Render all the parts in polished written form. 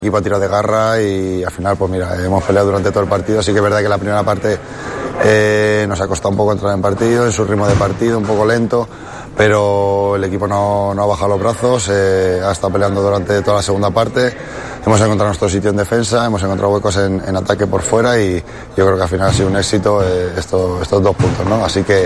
equipo ha tirado de garra y al final, pues mira, hemos peleado durante todo el partido. Sí que es verdad que la primera parte nos ha costado un poco entrar en partido, en su ritmo de partido, un poco lento, pero el equipo no ha bajado los brazos, ha estado peleando durante toda la segunda parte. Hemos encontrado nuestro sitio en defensa, hemos encontrado huecos en ataque por fuera y yo creo que al final ha sido un éxito estos 2 puntos, ¿no? Así que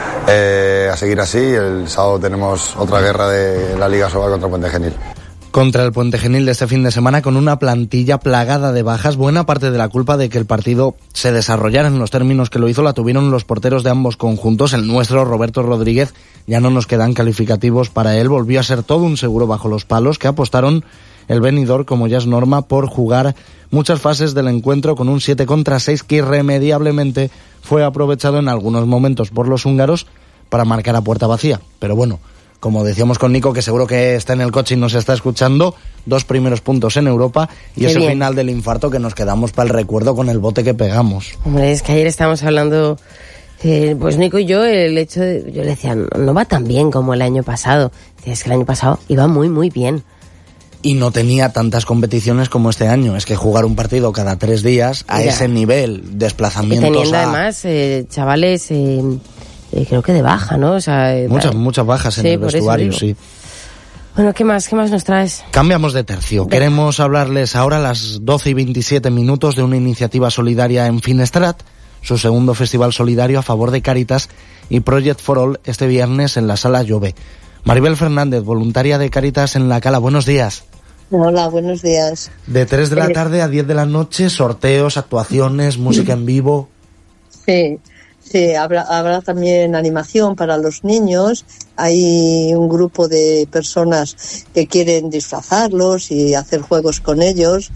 a seguir así. El sábado tenemos otra guerra de la Liga Sobal contra Puente Genil. Contra el Puente Genil de este fin de semana, con una plantilla plagada de bajas. Buena parte de la culpa de que el partido se desarrollara en los términos que lo hizo la tuvieron los porteros de ambos conjuntos. El nuestro, Roberto Rodríguez, ya no nos quedan calificativos para él. Volvió a ser todo un seguro bajo los palos, que apostaron el Benidorm, como ya es norma, por jugar muchas fases del encuentro con un 7-6 que irremediablemente fue aprovechado en algunos momentos por los húngaros para marcar a puerta vacía. Pero bueno, como decíamos con Nico, que seguro que está en el coche y nos está escuchando, 2 primeros puntos en Europa y ese final del infarto que nos quedamos para el recuerdo con el bote que pegamos. Hombre, es que ayer estábamos hablando, pues Nico y yo, el hecho de, yo le decía, no va tan bien como el año pasado. Decía, es que el año pasado iba muy, muy bien. Y no tenía tantas competiciones como este año. Es que jugar un partido cada 3 días a ese nivel, desplazamientos. Y teniendo además chavales, creo que de baja, ¿no? O sea, muchas bajas en el vestuario, sí. Bueno, ¿qué más nos traes? Cambiamos de tercio. Queremos hablarles ahora a las 12:27 de una iniciativa solidaria en Finestrat, su segundo festival solidario a favor de Cáritas y Project for All este viernes en la Sala Jove. Maribel Fernández, voluntaria de Cáritas en La Cala, buenos días. Hola, buenos días. De 3 de la tarde a 10 de la noche, sorteos, actuaciones, música en vivo. Sí, habrá también animación para los niños. Hay un grupo de personas que quieren disfrazarlos y hacer juegos con ellos,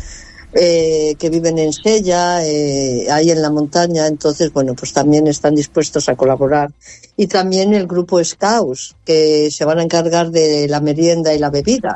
que viven en Sella, ahí en la montaña. Entonces, bueno, pues también están dispuestos a colaborar. Y también el grupo Scouts, que se van a encargar de la merienda y la bebida.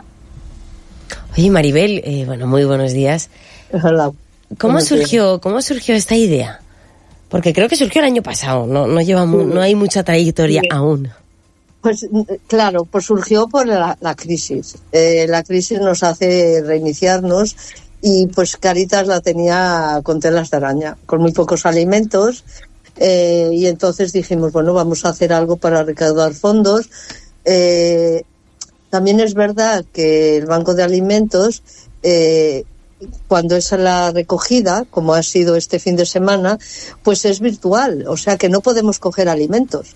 Oye, Maribel, bueno, muy buenos días. Hola. ¿Cómo surgió esta idea? Porque creo que surgió el año pasado, no hay mucha trayectoria aún. Pues claro, pues surgió por la crisis. La crisis nos hace reiniciarnos y pues Cáritas la tenía con telas de araña, con muy pocos alimentos, y entonces dijimos, bueno, vamos a hacer algo para recaudar fondos. También es verdad que el Banco de Alimentos, cuando es la recogida, como ha sido este fin de semana, pues es virtual, o sea que no podemos coger alimentos.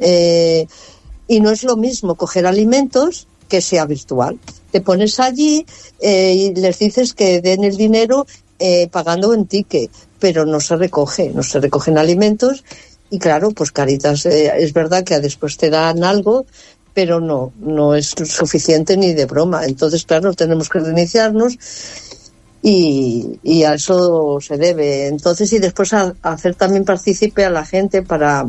Y no es lo mismo coger alimentos que sea virtual. Te pones allí y les dices que den el dinero pagando en ticket, pero no se recogen alimentos. Y claro, pues Cáritas, es verdad que después te dan algo, pero no es suficiente ni de broma. Entonces, claro, tenemos que reiniciarnos y a eso se debe. Entonces, y después a hacer también partícipe a la gente para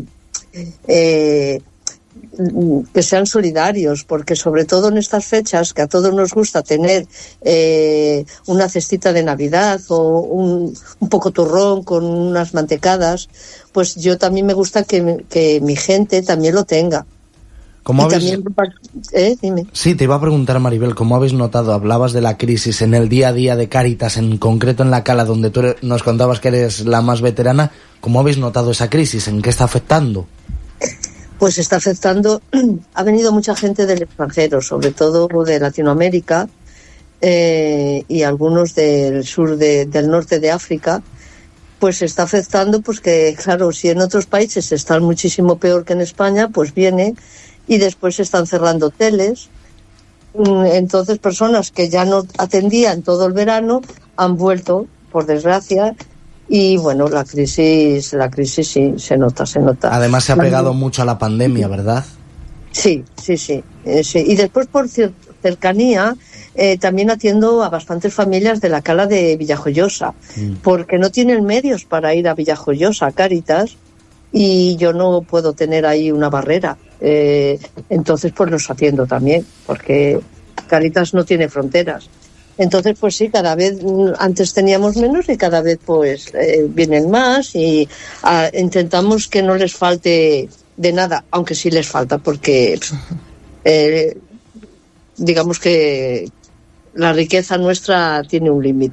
que sean solidarios, porque sobre todo en estas fechas que a todos nos gusta tener una cestita de Navidad o un poco turrón con unas mantecadas, pues yo también me gusta que mi gente también lo tenga. ¿Cómo habéis... también, dime. Sí, te iba a preguntar, Maribel, ¿cómo habéis notado? Hablabas de la crisis en el día a día de Cáritas, en concreto en La Cala, donde tú nos contabas que eres la más veterana. ¿Cómo habéis notado esa crisis? ¿En qué está afectando? Pues está afectando, ha venido mucha gente del extranjero, sobre todo de Latinoamérica, y algunos del sur del norte de África. Pues está afectando, pues que claro, si en otros países están muchísimo peor que en España, pues viene. Y después se están cerrando hoteles. Entonces personas que ya no atendían todo el verano han vuelto, por desgracia, y bueno, la crisis sí, se nota. Además se ha pegado mucho a la pandemia, ¿verdad? Sí. Y después por cercanía también atiendo a bastantes familias de La Cala de Villajoyosa, porque no tienen medios para ir a Villajoyosa, a Cáritas, y yo no puedo tener ahí una barrera. Entonces pues los atiendo también, porque Cáritas no tiene fronteras. Entonces pues sí, cada vez antes teníamos menos y cada vez pues vienen más y intentamos que no les falte de nada, aunque sí les falta, porque digamos que la riqueza nuestra tiene un límite.